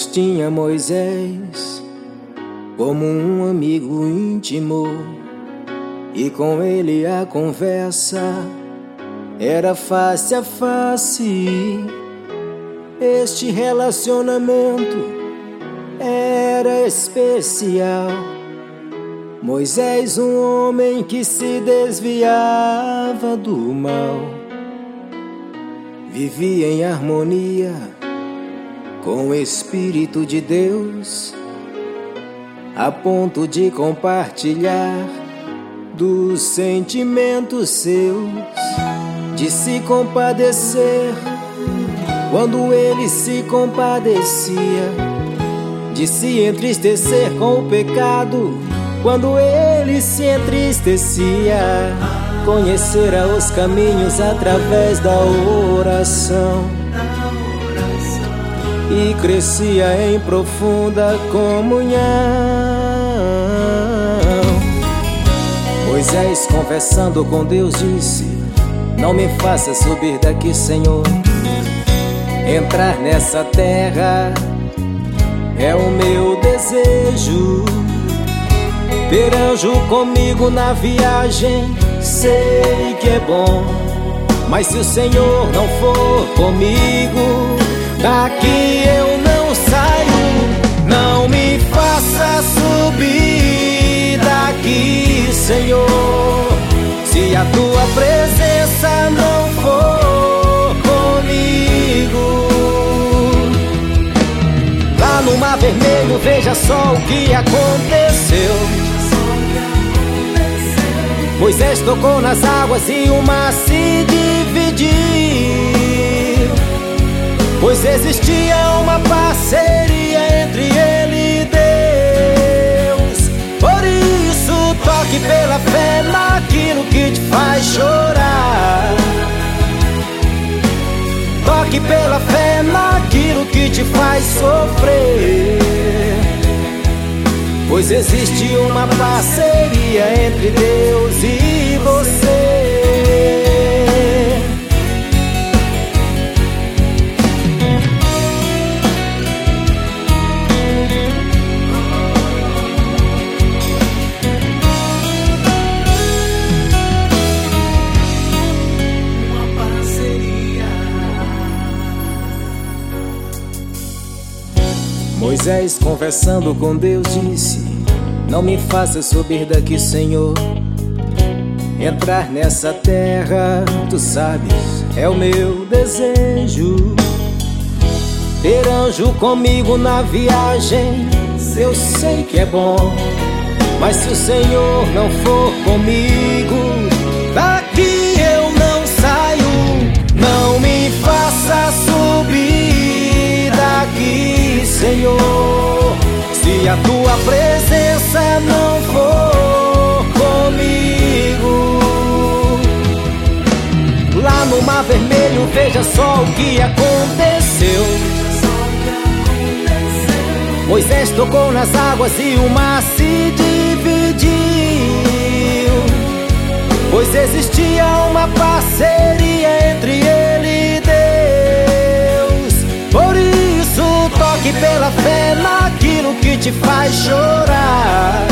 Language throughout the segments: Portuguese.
Deus tinha Moisés como um amigo íntimo, e com ele a conversa era face a face. Este relacionamento era especial. Moisés, um homem que se desviava do mal, vivia em harmonia com o Espírito de Deus, a ponto de compartilhar dos sentimentos seus, de se compadecer quando ele se compadecia, de se entristecer com o pecado quando ele se entristecia. Conhecera os caminhos através da oração e crescia em profunda comunhão. Moisés, conversando com Deus, disse: não me faça subir daqui, Senhor. Entrar nessa terra é o meu desejo. Ter anjo comigo na viagem, sei que é bom, mas se o Senhor não for comigo, daqui eu não saio. Não me faça subir daqui, Senhor, se a tua presença não for comigo. Lá no Mar Vermelho, veja só o que aconteceu. Moisés tocou nas águas e o mar se dividiu, pois existia uma parceria entre ele e Deus. Por isso, toque pela fé naquilo que te faz chorar. Toque pela fé naquilo que te faz sofrer, pois existe uma parceria entre Deus e você. Moisés, conversando com Deus, disse: não me faça subir daqui, Senhor. Entrar nessa terra, tu sabes, é o meu desejo. Ter anjo comigo na viagem, eu sei que é bom, mas se o Senhor não for comigo, daqui eu não saio. Não me faça subir daqui, Senhor, se a tua presença não for comigo. Lá no Mar Vermelho, veja só o que aconteceu. Moisés tocou nas águas e o mar se dividiu, pois existia uma parceria entre ele e Deus. Por isso, toque pela fé naquilo que te faz chorar.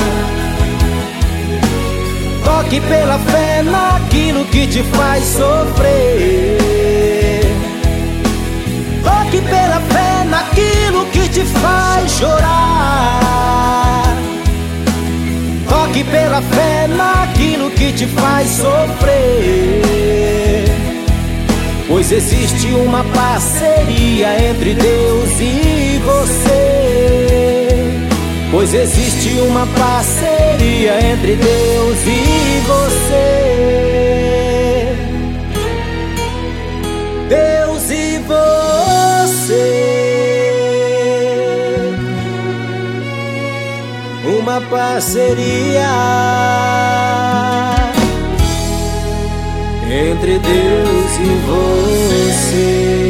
Toque pela fé naquilo que te faz sofrer. Toque pela fé naquilo que te faz chorar. Toque pela fé naquilo que te faz sofrer, pois existe uma parceria entre Deus e você. Pois existe uma parceria entre Deus e você. Deus e você, uma parceria entre Deus e você.